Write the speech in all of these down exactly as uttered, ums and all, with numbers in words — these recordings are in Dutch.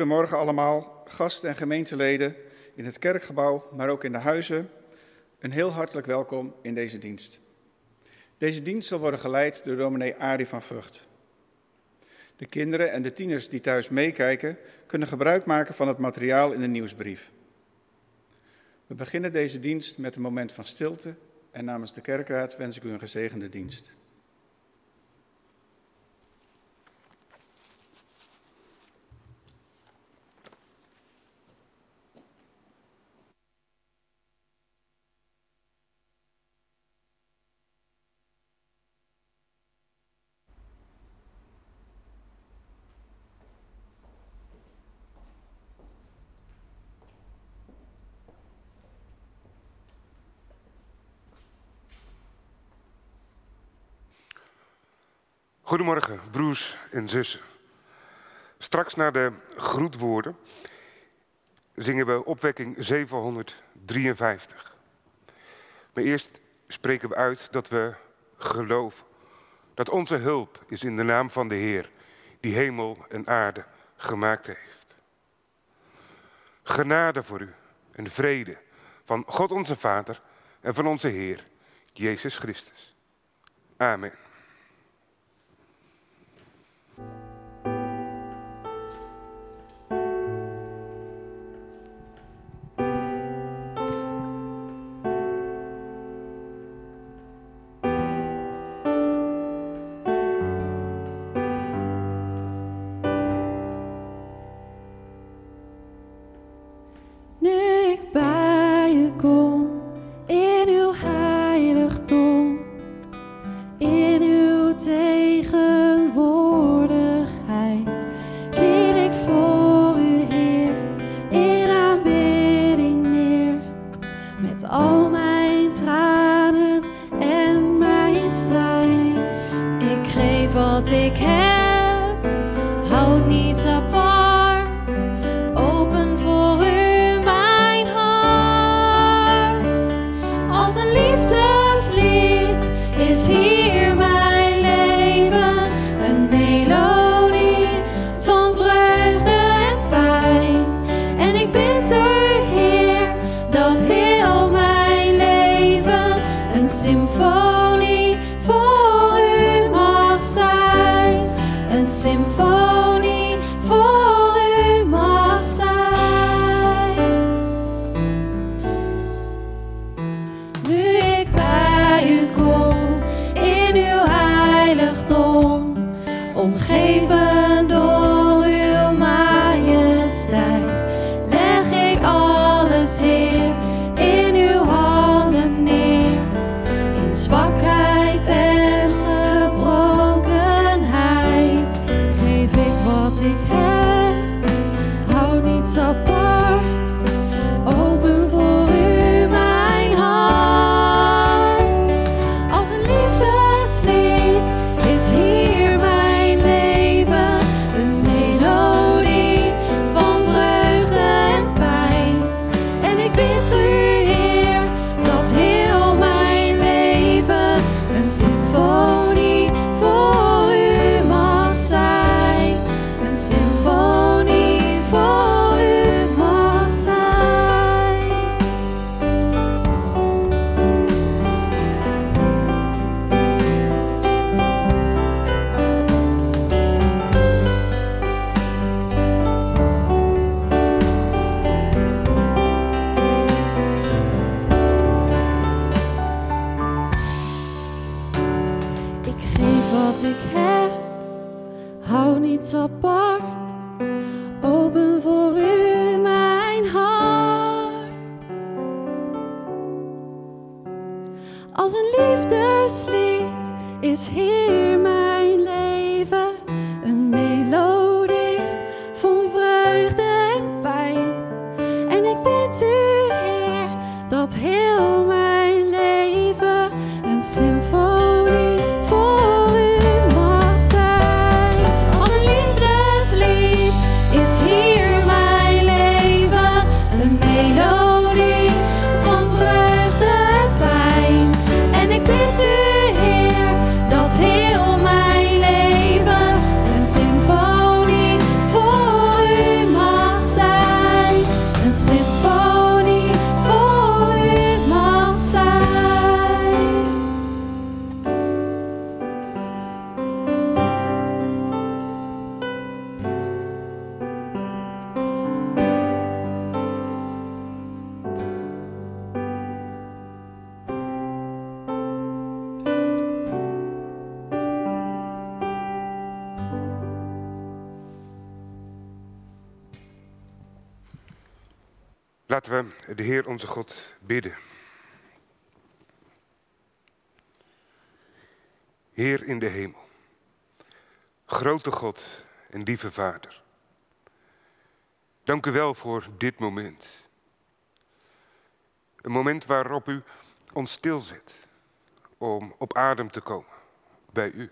Goedemorgen allemaal, gasten en gemeenteleden in het kerkgebouw, maar ook in de huizen. Een heel hartelijk welkom in deze dienst. Deze dienst zal worden geleid door dominee Arie van Vught. De kinderen en de tieners die thuis meekijken kunnen gebruik maken van het materiaal in de nieuwsbrief. We beginnen deze dienst met een moment van stilte en namens de kerkraad wens ik u een gezegende dienst. Goedemorgen, broers en zussen. Straks na de groetwoorden zingen we opwekking zevenhonderddrieënvijftig. Maar eerst spreken we uit dat we geloven dat onze hulp is in de naam van de Heer, die hemel en aarde gemaakt heeft. Genade voor u en vrede van God onze Vader en van onze Heer, Jezus Christus. Amen. En ik bid u, Heer, dat heel mijn Laten we de Heer onze God bidden. Heer in de hemel, grote God en lieve Vader. Dank u wel voor dit moment. Een moment waarop u ons stilzet om op adem te komen bij u.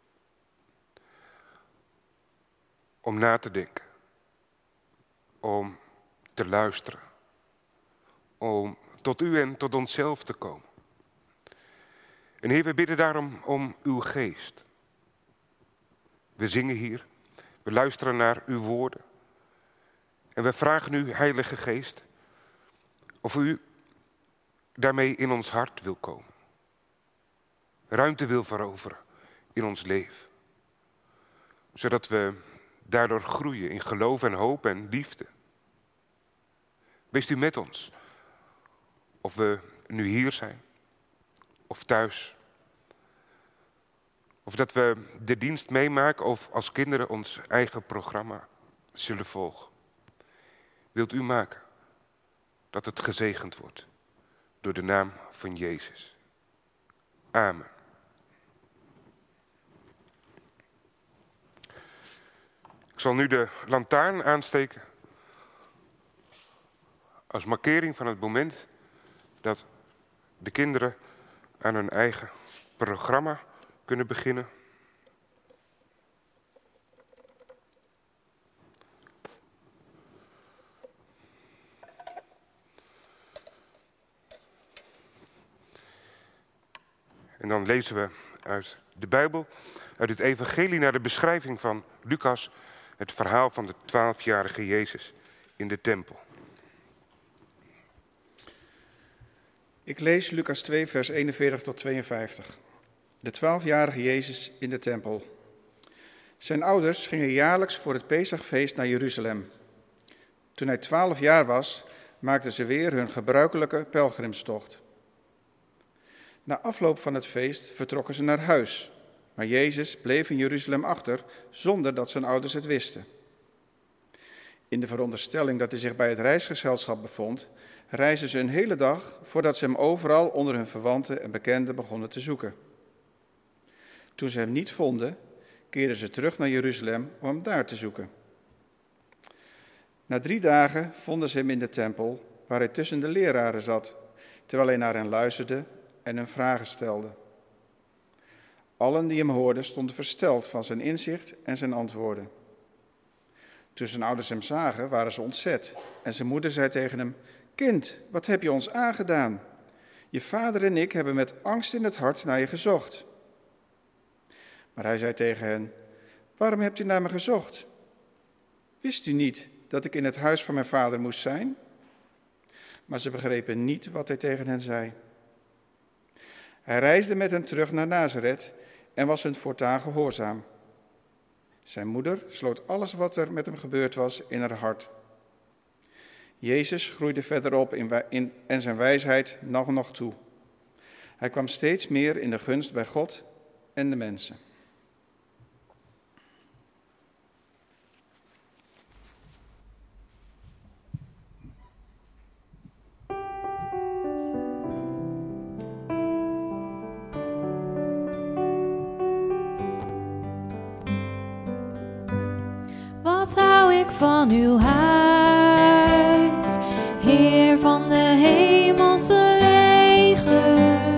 Om na te denken, om te luisteren, om tot u en tot onszelf te komen. En Heer, we bidden daarom om uw geest. We zingen hier, we luisteren naar uw woorden. En we vragen u, Heilige Geest, of u daarmee in ons hart wil komen. Ruimte wil veroveren in ons leven. Zodat we daardoor groeien in geloof en hoop en liefde. Wees u met ons. Of we nu hier zijn, of thuis. Of dat we de dienst meemaken of als kinderen ons eigen programma zullen volgen. Wilt u maken dat het gezegend wordt door de naam van Jezus. Amen. Ik zal nu de lantaarn aansteken als markering van het moment dat de kinderen aan hun eigen programma kunnen beginnen. En dan lezen we uit de Bijbel, uit het evangelie naar de beschrijving van Lucas, het verhaal van de twaalfjarige Jezus in de tempel. Ik lees Lucas twee, vers eenenveertig tot tweeënvijftig. De twaalfjarige Jezus in de tempel. Zijn ouders gingen jaarlijks voor het Pesachfeest naar Jeruzalem. Toen hij twaalf jaar was, maakten ze weer hun gebruikelijke pelgrimstocht. Na afloop van het feest vertrokken ze naar huis, maar Jezus bleef in Jeruzalem achter zonder dat zijn ouders het wisten. In de veronderstelling dat hij zich bij het reisgezelschap bevond, reisden ze een hele dag voordat ze hem overal onder hun verwanten en bekenden begonnen te zoeken. Toen ze hem niet vonden, keerden ze terug naar Jeruzalem om hem daar te zoeken. Na drie dagen vonden ze hem in de tempel, waar hij tussen de leraren zat, terwijl hij naar hen luisterde en hun vragen stelde. Allen die hem hoorden stonden versteld van zijn inzicht en zijn antwoorden. Toen zijn ouders hem zagen, waren ze ontzet en zijn moeder zei tegen hem: "Kind, wat heb je ons aangedaan? Je vader en ik hebben met angst in het hart naar je gezocht." Maar hij zei tegen hen: "Waarom hebt u naar me gezocht? Wist u niet dat ik in het huis van mijn vader moest zijn?" Maar ze begrepen niet wat hij tegen hen zei. Hij reisde met hen terug naar Nazareth en was hun voortaan gehoorzaam. Zijn moeder sloot alles wat er met hem gebeurd was in haar hart. Jezus groeide verder op in, in, en zijn wijsheid nam nog toe. Hij kwam steeds meer in de gunst bij God en de mensen. Wat hou ik van uw huis, Heer van de hemelse leger.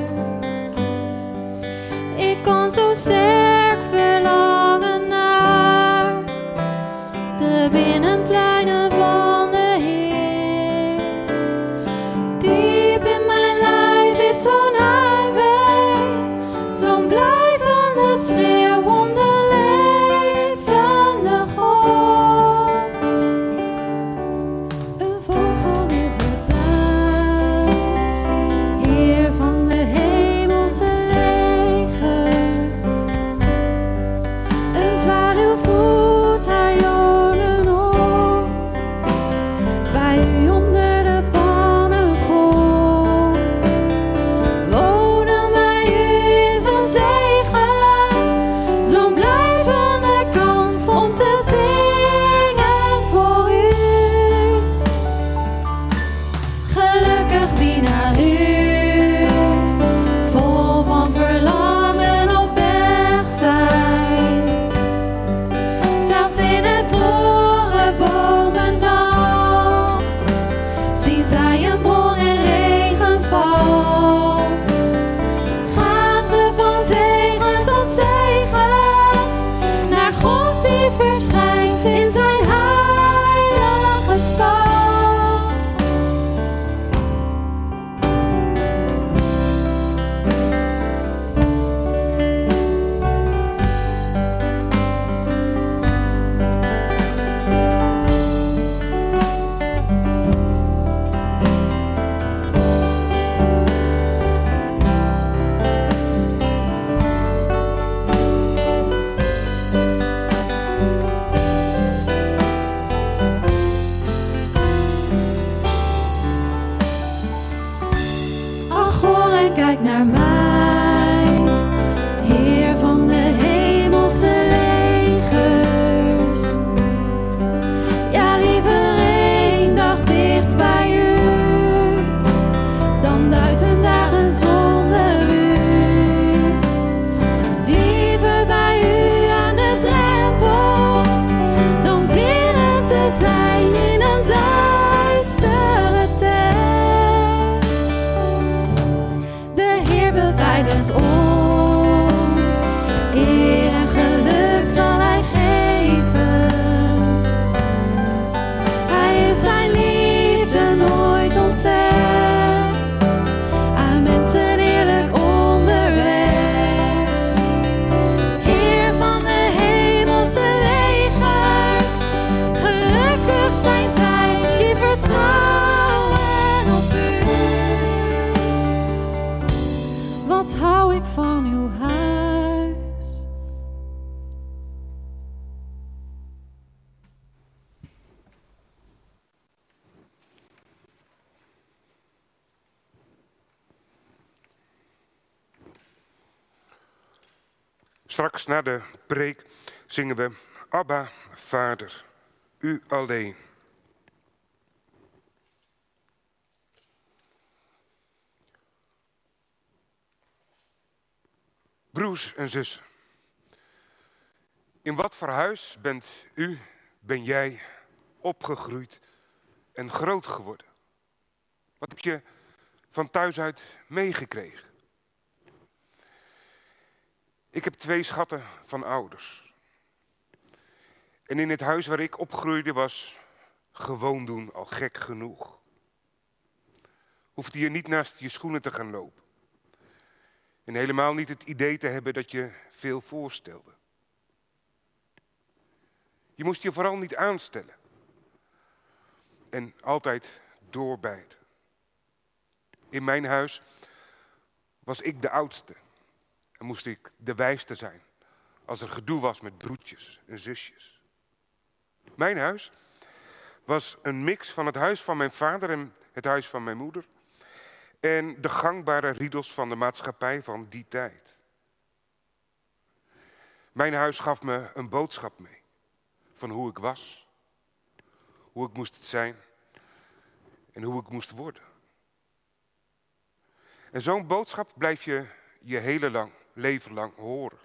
Ik kon zo sterk verlangen naar de binnenpleinen van de Heer. Diep in mijn lijf is zo'n heimwee, zo'n blijvende schreeuw om de levende God. kijk naar mij, Heer van de hemelse legers. Ja, liever één dag dicht bij u, dan duizend dagen zonder u. Liever bij u aan de drempel, dan binnen te zijn in een duistere tent. De Heer beveiligt ons, eer en geluk zal Hij geven. Hij heeft zijn liefde nooit ontzegd aan mensen eerlijk onderweg. Heer van de hemelse legers, gelukkig zijn zij die vertrouwen op u. Wat hou ik van uw huis? Straks na de preek zingen we Abba, Vader, u alleen. Broers en zussen, in wat voor huis bent u, ben jij opgegroeid en groot geworden? Wat heb je van thuis uit meegekregen? Ik heb twee schatten van ouders. En in het huis waar ik opgroeide was gewoon doen al gek genoeg. Hoefde je niet naast je schoenen te gaan lopen. En helemaal niet het idee te hebben dat je veel voorstelde. Je moest je vooral niet aanstellen. En altijd doorbijten. In mijn huis was ik de oudste. En moest ik de wijste zijn als er gedoe was met broertjes en zusjes. Mijn huis was een mix van het huis van mijn vader en het huis van mijn moeder. En de gangbare riedels van de maatschappij van die tijd. Mijn huis gaf me een boodschap mee. Van hoe ik was. Hoe ik moest zijn. En hoe ik moest worden. En zo'n boodschap blijf je je hele lang, leven lang horen.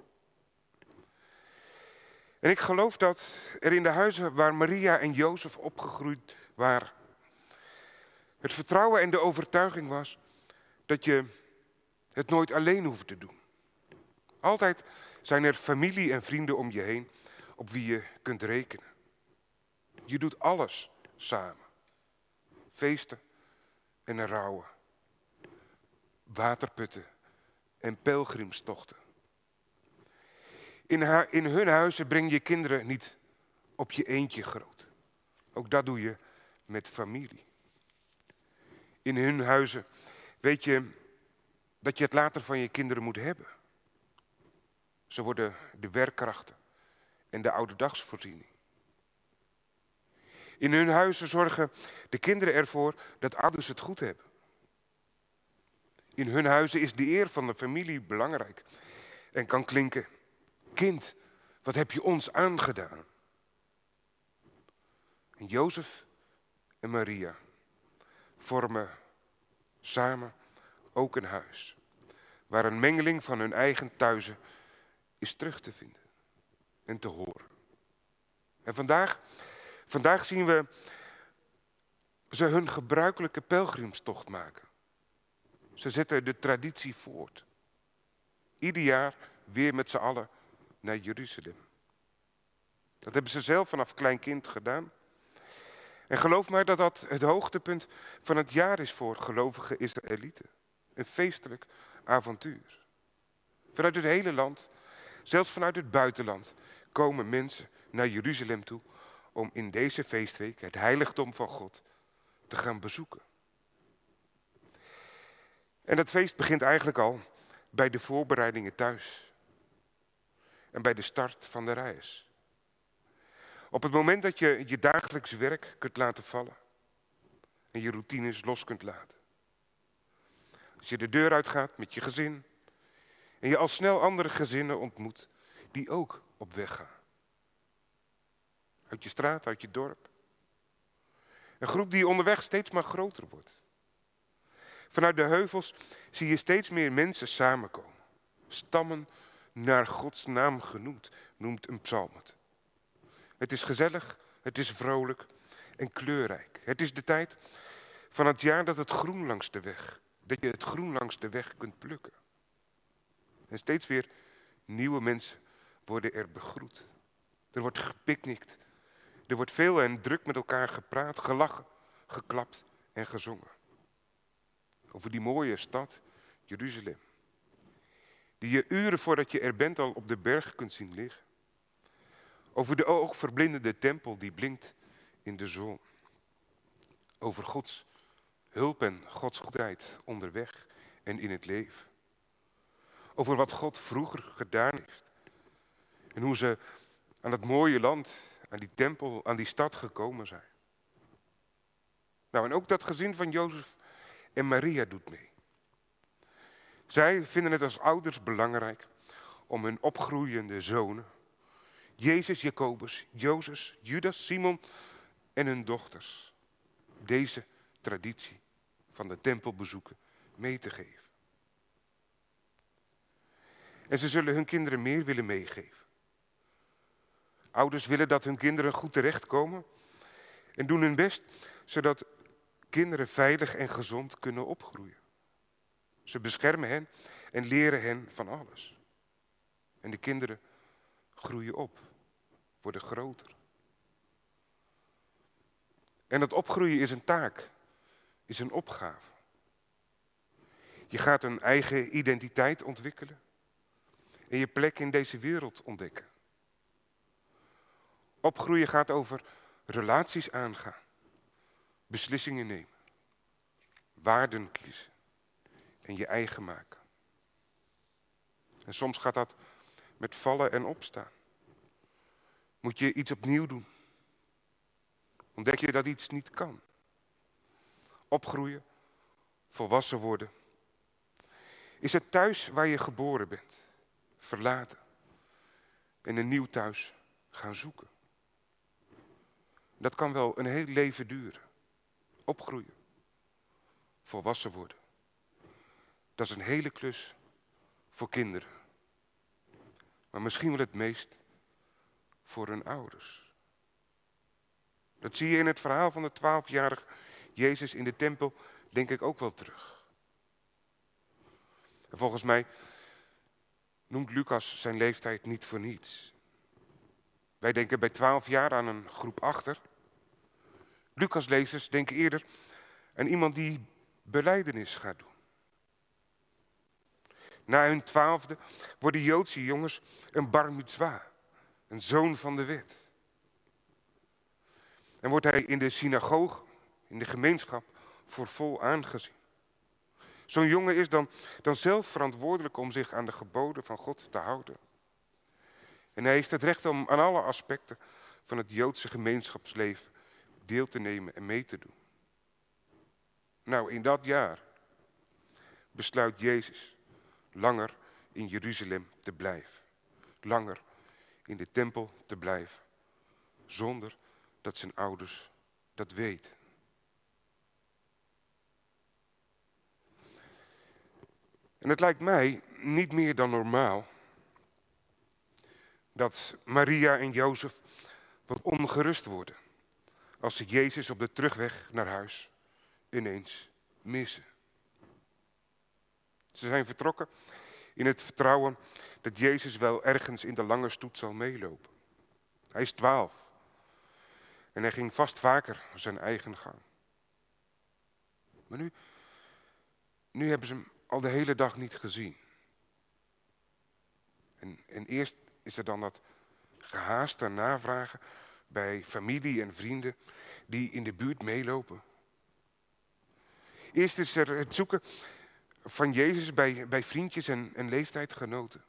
En ik geloof dat er in de huizen waar Maria en Jozef opgegroeid waren, het vertrouwen en de overtuiging was dat je het nooit alleen hoeft te doen. Altijd zijn er familie en vrienden om je heen op wie je kunt rekenen. Je doet alles samen. Feesten en rouwen. Waterputten en pelgrimstochten. In, haar, in hun huizen breng je kinderen niet op je eentje groot. Ook dat doe je met familie. In hun huizen weet je dat je het later van je kinderen moet hebben. Ze worden de werkkrachten en de ouderdagsvoorziening. In hun huizen zorgen de kinderen ervoor dat ouders het goed hebben. In hun huizen is de eer van de familie belangrijk en kan klinken: kind, wat heb je ons aangedaan? En Jozef en Maria vormen samen ook een huis waar een mengeling van hun eigen thuizen is terug te vinden en te horen. En vandaag, vandaag zien we ze hun gebruikelijke pelgrimstocht maken. Ze zetten de traditie voort. Ieder jaar weer met z'n allen naar Jeruzalem. Dat hebben ze zelf vanaf klein kind gedaan. En geloof maar dat dat het hoogtepunt van het jaar is voor gelovige Israëlieten. Een feestelijk avontuur. Vanuit het hele land, zelfs vanuit het buitenland, komen mensen naar Jeruzalem toe om in deze feestweek het heiligdom van God te gaan bezoeken. En dat feest begint eigenlijk al bij de voorbereidingen thuis. En bij de start van de reis. Op het moment dat je je dagelijks werk kunt laten vallen. En je routines los kunt laten. Als je de deur uitgaat met je gezin en je al snel andere gezinnen ontmoet die ook op weg gaan. Uit je straat, uit je dorp. Een groep die onderweg steeds maar groter wordt. Vanuit de heuvels zie je steeds meer mensen samenkomen. Stammen naar Gods naam genoemd, noemt een psalm het. Het is gezellig, het is vrolijk en kleurrijk. Het is de tijd van het jaar dat het groen langs de weg, dat je het groen langs de weg kunt plukken. En steeds weer nieuwe mensen worden er begroet. Er wordt gepicnict. Er wordt veel en druk met elkaar gepraat, gelachen, geklapt en gezongen. Over die mooie stad, Jeruzalem. Die je uren voordat je er bent al op de berg kunt zien liggen. Over de oogverblindende tempel die blinkt in de zon. Over Gods hulp en Gods goedheid onderweg en in het leven. Over wat God vroeger gedaan heeft. En hoe ze aan dat mooie land, aan die tempel, aan die stad gekomen zijn. Nou, en ook dat gezin van Jozef en Maria doet mee. Zij vinden het als ouders belangrijk om hun opgroeiende zonen, Jezus, Jacobus, Jozef, Judas, Simon en hun dochters, deze traditie van de tempelbezoeken mee te geven. En ze zullen hun kinderen meer willen meegeven. Ouders willen dat hun kinderen goed terechtkomen en doen hun best zodat kinderen veilig en gezond kunnen opgroeien. Ze beschermen hen en leren hen van alles. En de kinderen groeien op, worden groter. En dat opgroeien is een taak, is een opgave. Je gaat een eigen identiteit ontwikkelen en je plek in deze wereld ontdekken. Opgroeien gaat over relaties aangaan, beslissingen nemen, waarden kiezen en je eigen maken. En soms gaat dat met vallen en opstaan. Moet je iets opnieuw doen. Ontdek je dat iets niet kan. Opgroeien, volwassen worden. Is het thuis waar je geboren bent, verlaten en een nieuw thuis gaan zoeken. Dat kan wel een heel leven duren. Opgroeien, volwassen worden. Dat is een hele klus voor kinderen. Maar misschien wel het meest voor hun ouders. Dat zie je in het verhaal van de twaalfjarige Jezus in de tempel, denk ik ook wel terug. En volgens mij noemt Lucas zijn leeftijd niet voor niets. Wij denken bij twaalf jaar aan een groep achter. Lucas-lezers denken eerder aan iemand die belijdenis gaat doen. Na hun twaalfde worden Joodse jongens een bar mitzwa, een zoon van de wet. En wordt hij in de synagoge, in de gemeenschap, voor vol aangezien. Zo'n jongen is dan, dan zelf verantwoordelijk om zich aan de geboden van God te houden. En hij heeft het recht om aan alle aspecten van het Joodse gemeenschapsleven deel te nemen en mee te doen. Nou, in dat jaar besluit Jezus langer in Jeruzalem te blijven. Langer in de tempel te blijven. Zonder dat zijn ouders dat weten. En het lijkt mij niet meer dan normaal dat Maria en Jozef wat ongerust worden als ze Jezus op de terugweg naar huis ineens missen. Ze zijn vertrokken in het vertrouwen dat Jezus wel ergens in de lange stoet zal meelopen. Hij is twaalf en hij ging vast vaker zijn eigen gang. Maar nu, nu hebben ze hem al de hele dag niet gezien. En, en eerst is er dan dat gehaaste navragen bij familie en vrienden die in de buurt meelopen. Eerst is er het zoeken van Jezus bij, bij vriendjes en, en leeftijdgenoten.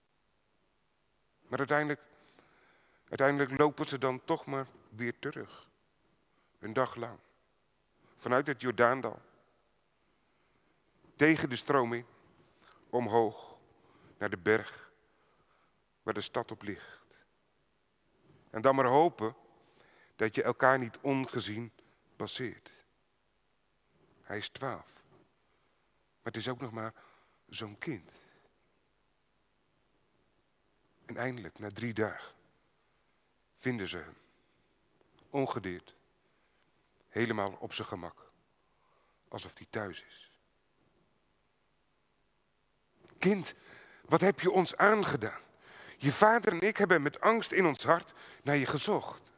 Maar uiteindelijk, uiteindelijk lopen ze dan toch maar weer terug. Een dag lang. Vanuit het Jordaandal. tegen de stroom in, omhoog naar de berg waar de stad op ligt. En dan maar hopen dat je elkaar niet ongezien passeert. Hij is twaalf, maar het is ook nog maar zo'n kind. En eindelijk, na drie dagen, vinden ze hem. Ongedeerd. Helemaal op zijn gemak. Alsof hij thuis is. Kind, wat heb je ons aangedaan? Je vader en ik hebben met angst in ons hart naar je gezocht.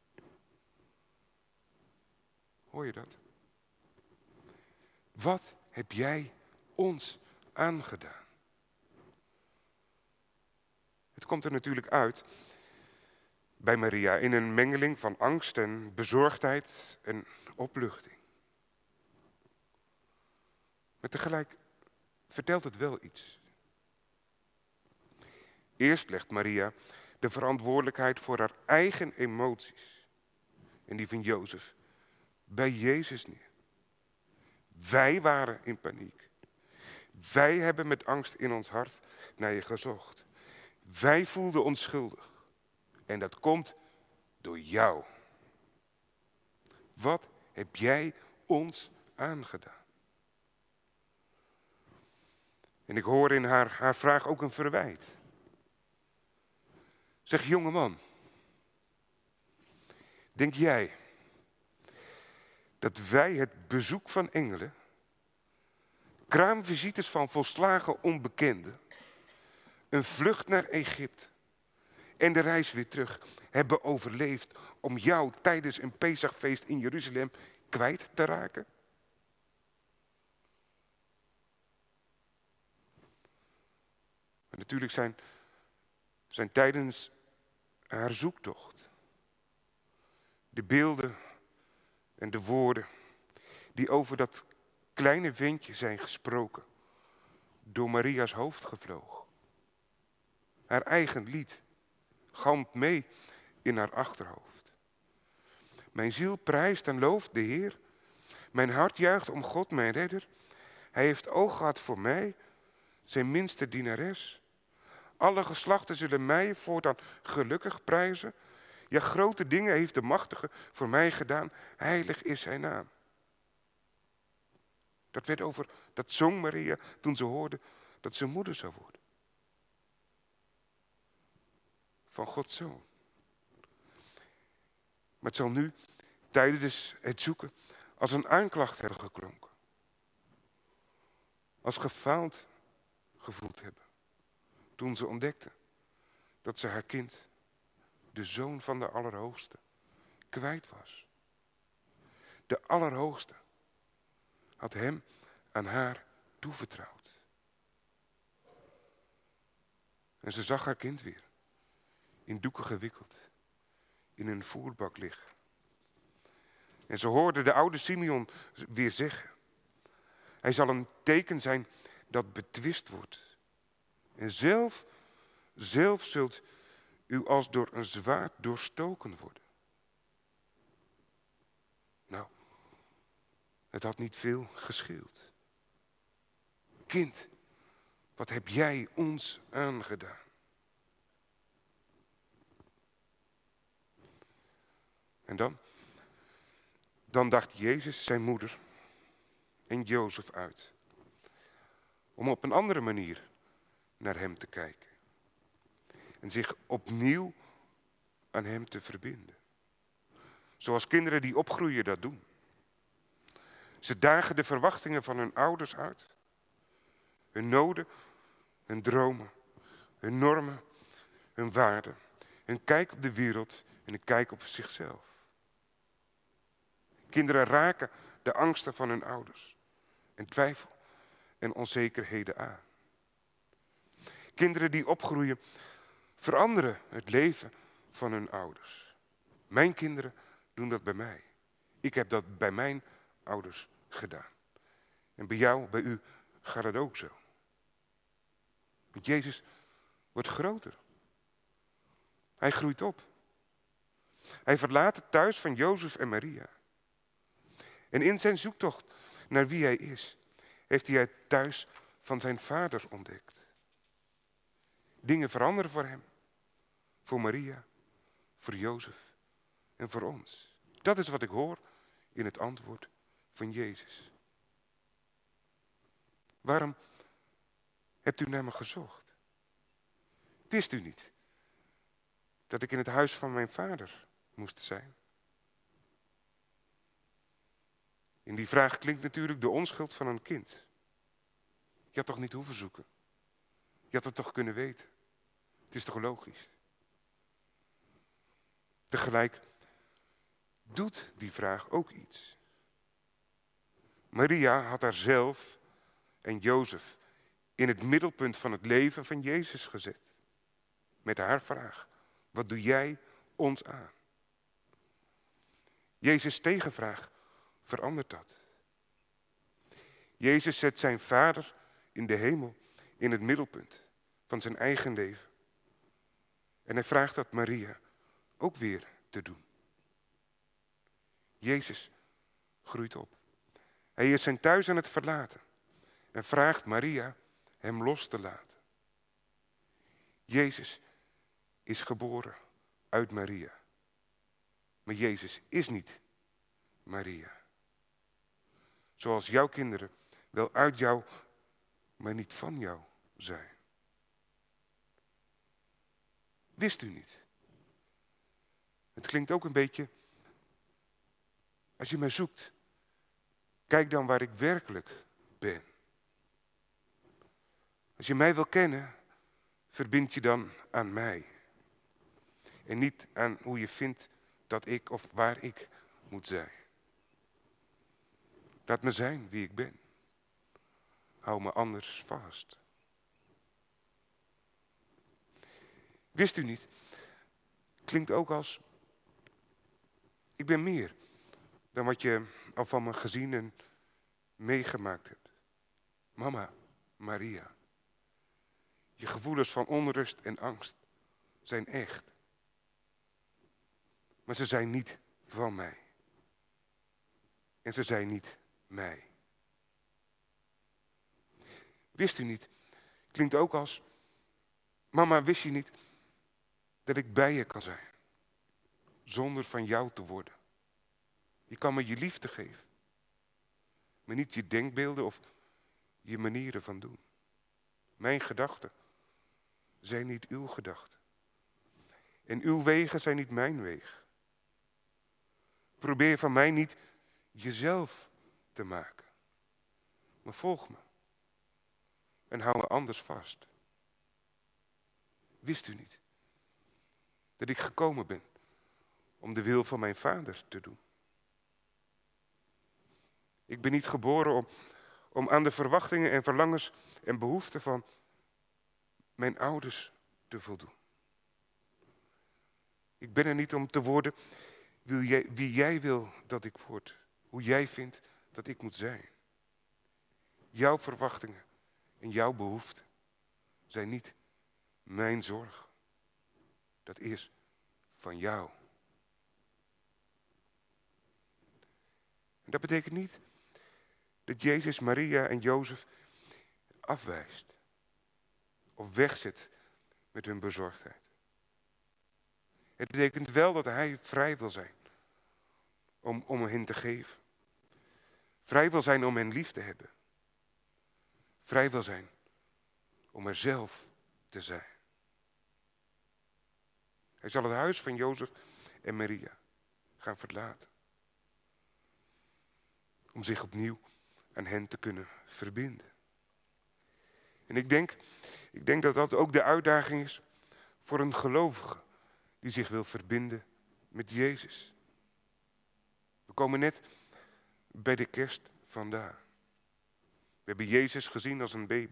Hoor je dat? Wat heb jij ons aangedaan? Het komt er natuurlijk uit bij Maria in een mengeling van angst en bezorgdheid en opluchting. Maar tegelijk vertelt het wel iets. Eerst legt Maria de verantwoordelijkheid voor haar eigen emoties en die van Jozef bij Jezus neer. Wij waren in paniek. Wij hebben met angst in ons hart naar je gezocht. Wij voelden ons schuldig. En dat komt door jou. Wat heb jij ons aangedaan? En ik hoor in haar, haar vraag ook een verwijt. Zeg, jongeman, denk jij dat wij het bezoek van engelen, kraamvisites van volslagen onbekenden, een vlucht naar Egypte en de reis weer terug hebben overleefd om jou tijdens een Pesachfeest in Jeruzalem kwijt te raken? Maar natuurlijk zijn, zijn tijdens haar zoektocht de beelden en de woorden die over dat kleine ventje zijn gesproken door Maria's hoofd gevlogen. Haar eigen lied galmt mee in haar achterhoofd. Mijn ziel prijst en looft de Heer. Mijn hart juicht om God, mijn redder. Hij heeft oog gehad voor mij, zijn minste dienares. Alle geslachten zullen mij voortaan gelukkig prijzen. Ja, grote dingen heeft de Machtige voor mij gedaan. Heilig is zijn naam. Dat werd over, dat zong Maria toen ze hoorde dat ze moeder zou worden. Van Gods Zoon. Maar het zal nu, tijdens het zoeken, als een aanklacht hebben geklonken. Als gefaald gevoeld hebben. Toen ze ontdekte dat ze haar kind, de Zoon van de Allerhoogste, kwijt was. De Allerhoogste had hem aan haar toevertrouwd. En ze zag haar kind weer, in doeken gewikkeld, in een voerbak liggen. En ze hoorde de oude Simeon weer zeggen: hij zal een teken zijn dat betwist wordt. En zelf, zelf zult u als door een zwaard doorstoken worden. Nou, het had niet veel gescheeld. Kind, wat heb jij ons aangedaan? En dan? Dan dacht Jezus zijn moeder en Jozef uit. Om op een andere manier naar hem te kijken. En zich opnieuw aan hem te verbinden. Zoals kinderen die opgroeien dat doen. Ze dagen de verwachtingen van hun ouders uit. Hun noden, hun dromen, hun normen, hun waarden. Hun kijk op de wereld en hun kijk op zichzelf. Kinderen raken de angsten van hun ouders. En twijfel en onzekerheden aan. Kinderen die opgroeien veranderen het leven van hun ouders. Mijn kinderen doen dat bij mij. Ik heb dat bij mijn ouders gedaan. En bij jou, bij u, gaat het ook zo. Want Jezus wordt groter. Hij groeit op. Hij verlaat het thuis van Jozef en Maria. En in zijn zoektocht naar wie hij is, heeft hij het thuis van zijn vader ontdekt. Dingen veranderen voor hem. Voor Maria, voor Jozef en voor ons. Dat is wat ik hoor in het antwoord van Jezus. Waarom hebt u naar me gezocht? Wist u niet dat ik in het huis van mijn vader moest zijn? In die vraag klinkt natuurlijk de onschuld van een kind. Je had toch niet hoeven zoeken? Je had het toch kunnen weten? Het is toch logisch? Tegelijk doet die vraag ook iets. Maria had haarzelf en Jozef in het middelpunt van het leven van Jezus gezet. Met haar vraag: wat doe jij ons aan? Jezus' tegenvraag verandert dat. Jezus zet zijn vader in de hemel in het middelpunt van zijn eigen leven. En hij vraagt dat Maria ook weer te doen. Jezus groeit op. Hij is zijn thuis aan het verlaten en vraagt Maria hem los te laten. Jezus is geboren uit Maria. Maar Jezus is niet Maria. Zoals jouw kinderen wel uit jou, maar niet van jou zijn. Wist u niet? Het klinkt ook een beetje, als je mij zoekt, kijk dan waar ik werkelijk ben. Als je mij wil kennen, verbind je dan aan mij. En niet aan hoe je vindt dat ik of waar ik moet zijn. Laat me zijn wie ik ben. Hou me anders vast. Wist u niet? Klinkt ook als, ik ben meer dan wat je al van me gezien en meegemaakt hebt. Mama, Maria. Je gevoelens van onrust en angst zijn echt. Maar ze zijn niet van mij. En ze zijn niet mij. Wist u niet? Klinkt ook als, mama, wist je niet dat ik bij je kan zijn? Zonder van jou te worden. Je kan me je liefde geven. Maar niet je denkbeelden of je manieren van doen. Mijn gedachten zijn niet uw gedachten. En uw wegen zijn niet mijn wegen. Probeer van mij niet jezelf te maken. Maar volg me. En hou me anders vast. Wist u niet dat ik gekomen ben om de wil van mijn vader te doen? Ik ben niet geboren om, om aan de verwachtingen en verlangens en behoeften van mijn ouders te voldoen. Ik ben er niet om te worden wie jij, wie jij wil dat ik word. Hoe jij vindt dat ik moet zijn. Jouw verwachtingen en jouw behoeften zijn niet mijn zorg. Dat is van jou. En dat betekent niet dat Jezus Maria en Jozef afwijst. Of wegzet met hun bezorgdheid. Het betekent wel dat hij vrij wil zijn om, om hen te geven. Vrij wil zijn om hen lief te hebben. Vrij wil zijn om er zelf te zijn. Hij zal het huis van Jozef en Maria gaan verlaten. Om zich opnieuw aan hen te kunnen verbinden. En ik denk, ik denk dat dat ook de uitdaging is voor een gelovige die zich wil verbinden met Jezus. We komen net bij de kerst vandaan. We hebben Jezus gezien als een baby.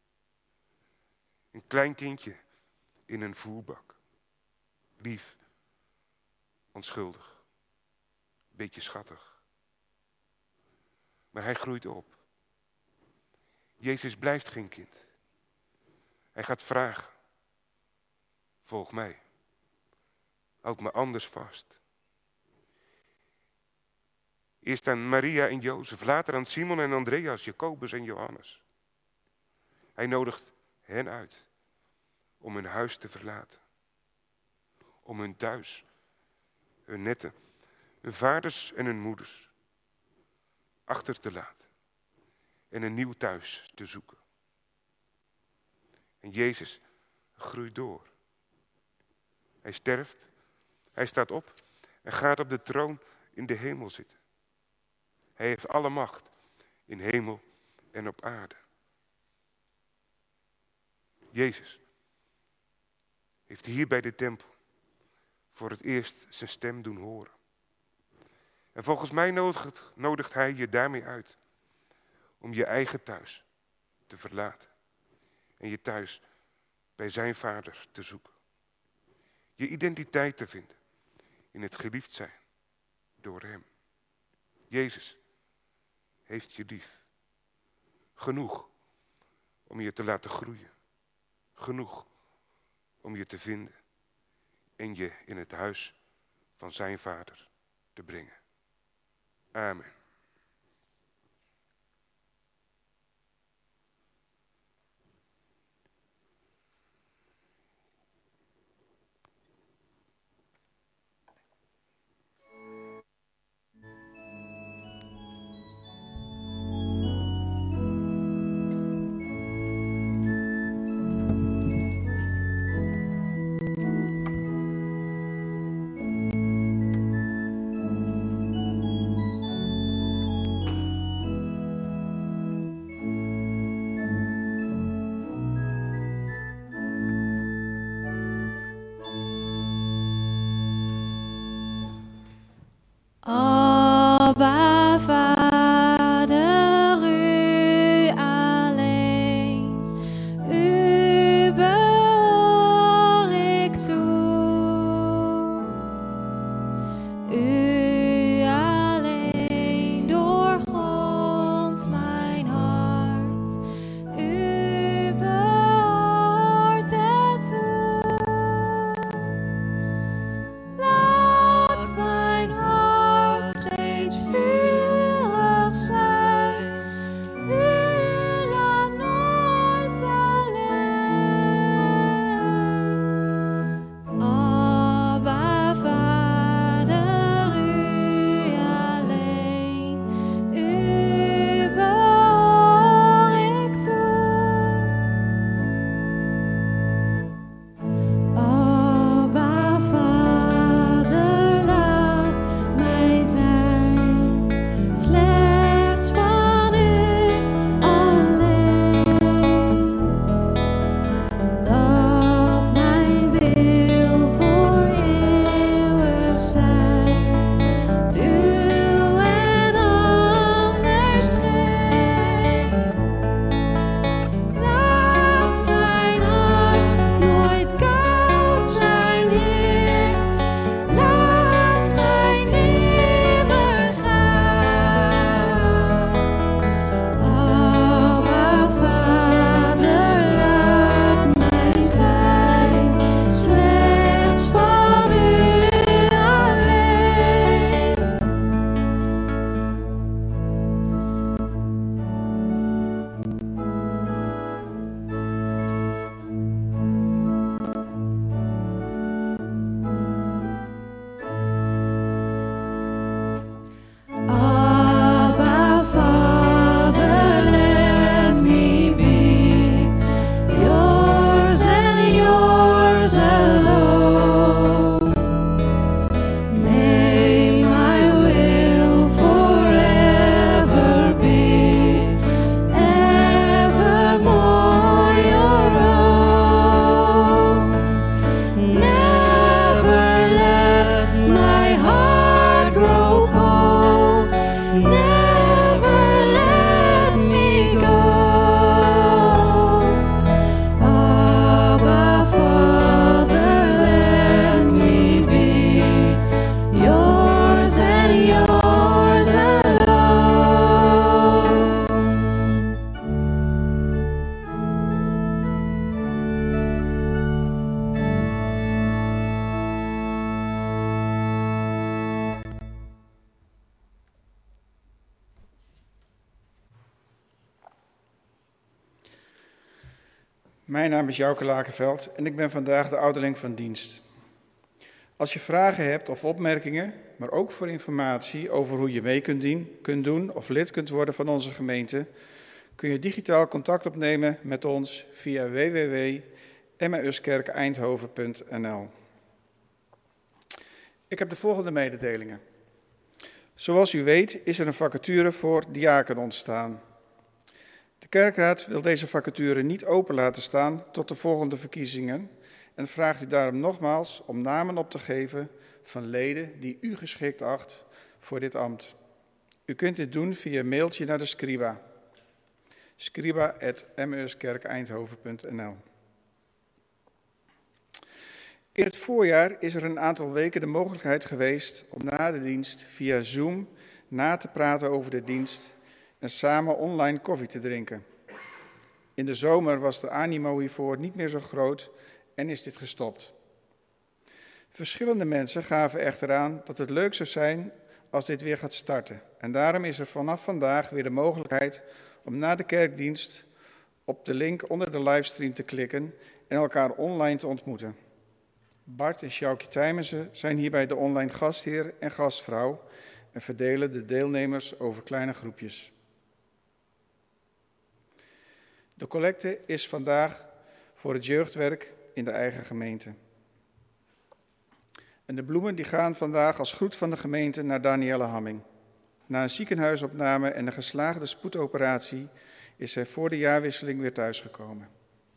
Een klein kindje in een voerbak. Lief, onschuldig, beetje schattig. Maar hij groeit op. Jezus blijft geen kind. Hij gaat vragen. Volg mij. Houd me anders vast. Eerst aan Maria en Jozef, later aan Simon en Andreas, Jacobus en Johannes. Hij nodigt hen uit om hun huis te verlaten. Om hun thuis, hun netten, hun vaders en hun moeders achter te laten. En een nieuw thuis te zoeken. En Jezus groeit door. Hij sterft, hij staat op en gaat op de troon in de hemel zitten. Hij heeft alle macht in hemel en op aarde. Jezus heeft hier bij de tempel voor het eerst zijn stem doen horen. En volgens mij nodigt, nodigt hij je daarmee uit om je eigen thuis te verlaten. En je thuis bij zijn Vader te zoeken. Je identiteit te vinden in het geliefd zijn door hem. Jezus heeft je lief. Genoeg om je te laten groeien. Genoeg om je te vinden en je in het huis van zijn Vader te brengen. Amen. Mijn naam is Jouke Lakenveld en ik ben vandaag de ouderling van dienst. Als je vragen hebt of opmerkingen, maar ook voor informatie over hoe je mee kunt, dien, kunt doen of lid kunt worden van onze gemeente, kun je digitaal contact opnemen met ons via w w w punt emmauskerk eindhoven punt n l. Ik heb de volgende mededelingen. Zoals u weet is er een vacature voor diaken ontstaan. De kerkraad wil deze vacature niet open laten staan tot de volgende verkiezingen en vraagt u daarom nogmaals om namen op te geven van leden die u geschikt acht voor dit ambt. U kunt dit doen via een mailtje naar de Scriba. scriba punt emmauskerk eindhoven punt n l. In het voorjaar is er een aantal weken de mogelijkheid geweest om na de dienst via Zoom na te praten over de dienst en samen online koffie te drinken. In de zomer was de animo hiervoor niet meer zo groot en is dit gestopt. Verschillende mensen gaven echter aan dat het leuk zou zijn als dit weer gaat starten. En daarom is er vanaf vandaag weer de mogelijkheid om na de kerkdienst op de link onder de livestream te klikken en elkaar online te ontmoeten. Bart en Sjoukje Tijmensen zijn hierbij de online gastheer en gastvrouw en verdelen de deelnemers over kleine groepjes. De collecte is vandaag voor het jeugdwerk in de eigen gemeente. En de bloemen die gaan vandaag als groet van de gemeente naar Danielle Hamming. Na een ziekenhuisopname en een geslaagde spoedoperatie is zij voor de jaarwisseling weer thuisgekomen.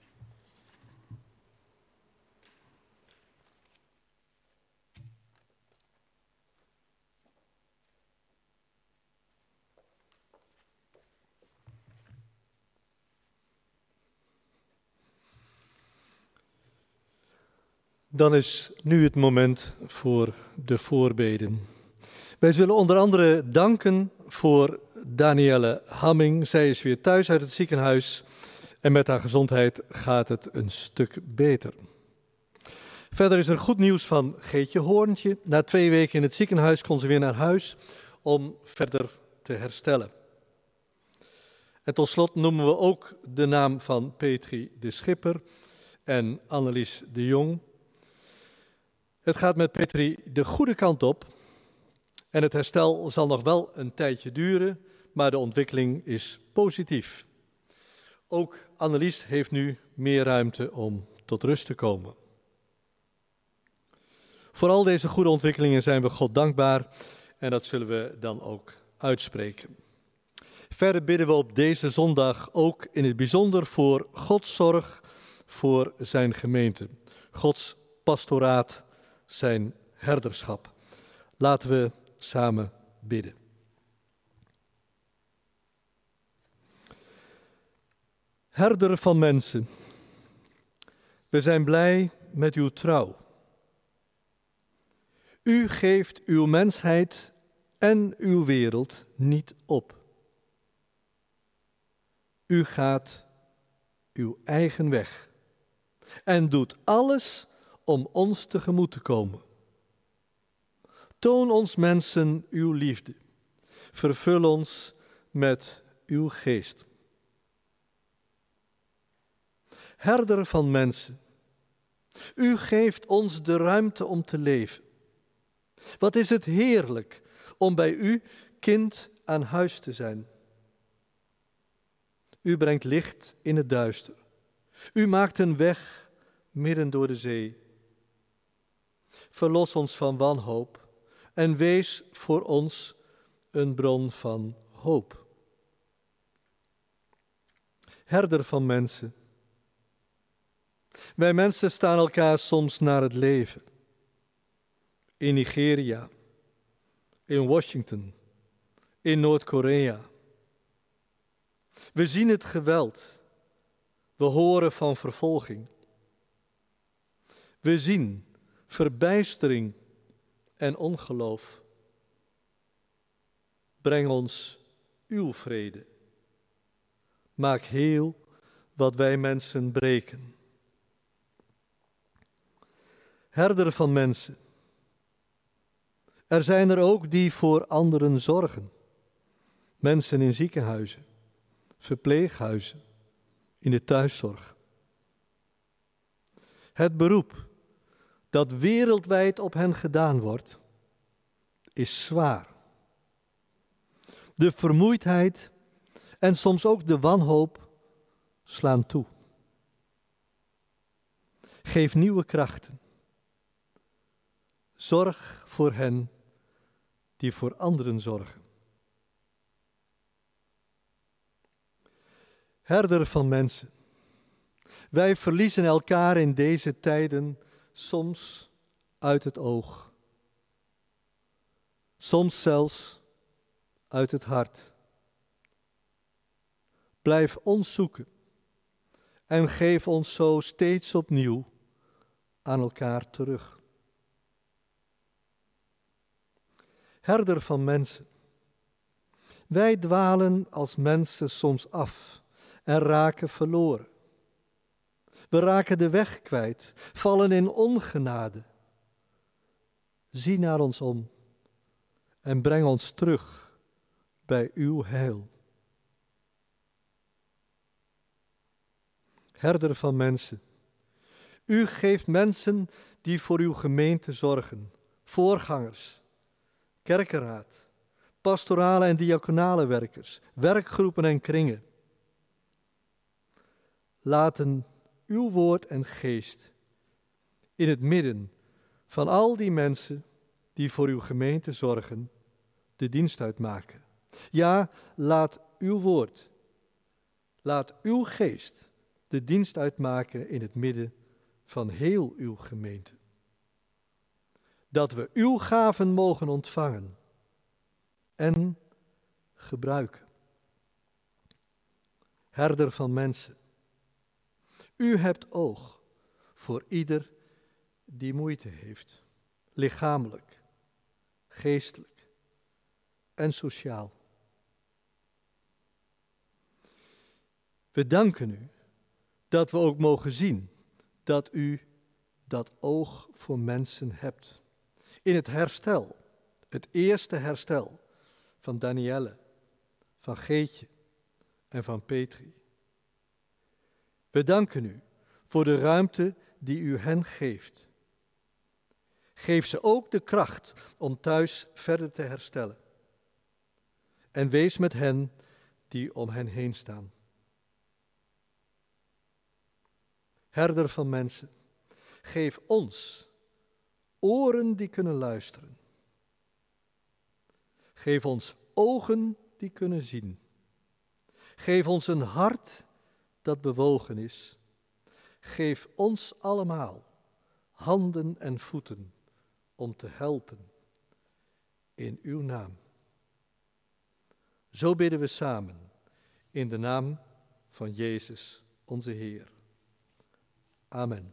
Dan is nu het moment voor de voorbeden. Wij zullen onder andere danken voor Danielle Hamming. Zij is weer thuis uit het ziekenhuis en met haar gezondheid gaat het een stuk beter. Verder is er goed nieuws van Geetje Hoorntje. Na twee weken in het ziekenhuis kon ze weer naar huis om verder te herstellen. En tot slot noemen we ook de naam van Petri de Schipper en Annelies de Jong. Het gaat met Petri de goede kant op en het herstel zal nog wel een tijdje duren, maar de ontwikkeling is positief. Ook Annelies heeft nu meer ruimte om tot rust te komen. Voor al deze goede ontwikkelingen zijn we God dankbaar en dat zullen we dan ook uitspreken. Verder bidden we op deze zondag ook in het bijzonder voor Gods zorg voor zijn gemeente, Gods pastoraat, zijn herderschap. Laten we samen bidden. Herder van mensen, we zijn blij met uw trouw. U geeft uw mensheid en uw wereld niet op. U gaat uw eigen weg en doet alles om ons tegemoet te komen. Toon ons mensen uw liefde. Vervul ons met uw geest. Herder van mensen, u geeft ons de ruimte om te leven. Wat is het heerlijk om bij u kind aan huis te zijn. U brengt licht in het duister. U maakt een weg midden door de zee. Verlos ons van wanhoop en wees voor ons een bron van hoop. Herder van mensen. Wij mensen staan elkaar soms naar het leven. In Nigeria, in Washington, in Noord-Korea. We zien het geweld. We horen van vervolging. We zien verbijstering en ongeloof. Breng ons uw vrede. Maak heel wat wij mensen breken. Herder van mensen. Er zijn er ook die voor anderen zorgen. Mensen in ziekenhuizen, verpleeghuizen, in de thuiszorg. Het beroep dat wereldwijd op hen gedaan wordt, is zwaar. De vermoeidheid en soms ook de wanhoop slaan toe. Geef nieuwe krachten. Zorg voor hen die voor anderen zorgen. Herder van mensen, wij verliezen elkaar in deze tijden soms uit het oog. Soms zelfs uit het hart. Blijf ons zoeken en geef ons zo steeds opnieuw aan elkaar terug. Herder van mensen, wij dwalen als mensen soms af en raken verloren. We raken de weg kwijt, vallen in ongenade. Zie naar ons om en breng ons terug bij uw heil. Herder van mensen, u geeft mensen die voor uw gemeente zorgen, voorgangers, kerkenraad, pastorale en diaconale werkers, werkgroepen en kringen. Laten uw woord en geest in het midden van al die mensen die voor uw gemeente zorgen, de dienst uitmaken. Ja, laat uw woord, laat uw geest de dienst uitmaken in het midden van heel uw gemeente. Dat we uw gaven mogen ontvangen en gebruiken. Herder van mensen, u hebt oog voor ieder die moeite heeft, lichamelijk, geestelijk en sociaal. We danken u dat we ook mogen zien dat u dat oog voor mensen hebt. In het herstel, het eerste herstel van Danielle, van Geetje en van Petri. We danken u voor de ruimte die u hen geeft. Geef ze ook de kracht om thuis verder te herstellen. En wees met hen die om hen heen staan. Herder van mensen, geef ons oren die kunnen luisteren. Geef ons ogen die kunnen zien. Geef ons een hart dat bewogen is. Geef ons allemaal handen en voeten om te helpen in uw naam. Zo bidden we samen in de naam van Jezus, onze Heer. Amen.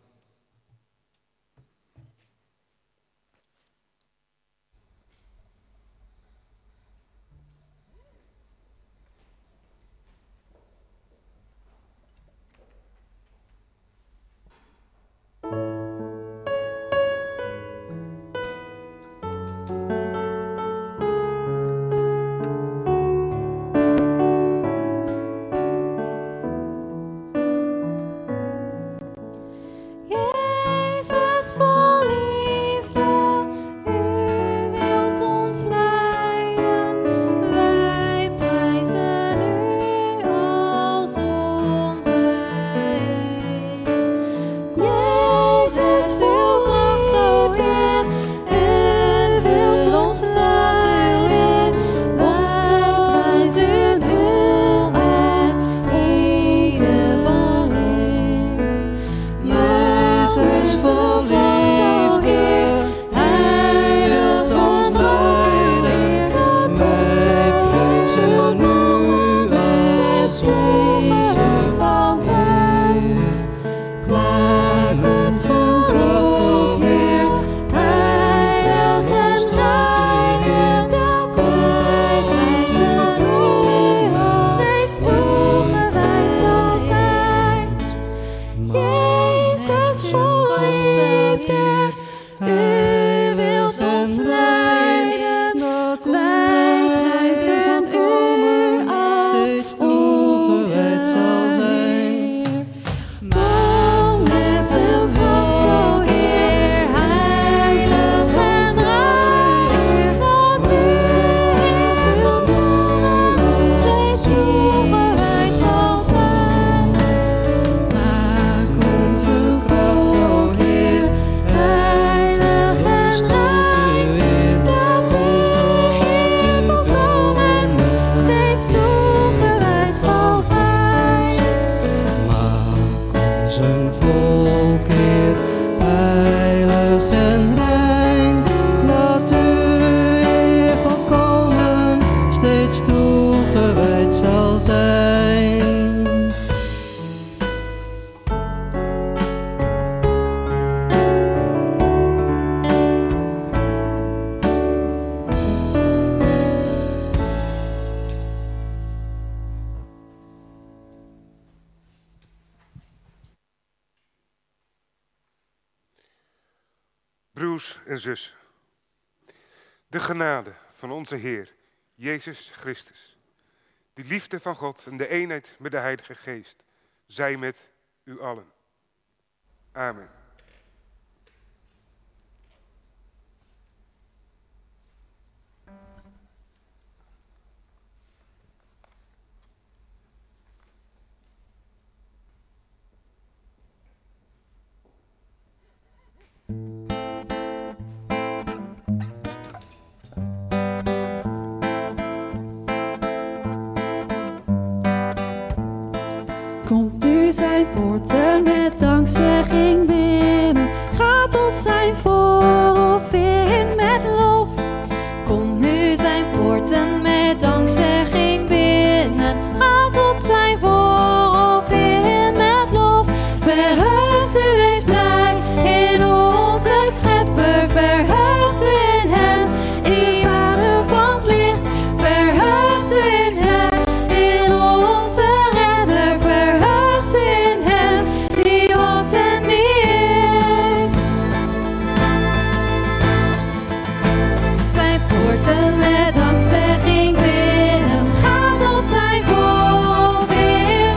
Broers en zussen, de genade van onze Heer, Jezus Christus, de liefde van God en de eenheid met de Heilige Geest, zij met u allen. Amen. Komt nu zijn poorten met dankzegging binnen. Ga tot zijn voorhof in met lof. Komt nu zijn poorten met dankzegging binnen. Ga tot zijn voorhof in met lof. Verheugt u eens blij in onze schepper. Verheugt u in hem, die vader van het licht. Verheugt u eens blij in onze redder. Verheugt u in hem, die was en die is. Zijn poorten met dankzegging binnen. Ga tot zijn voorhof in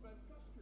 bij de kast.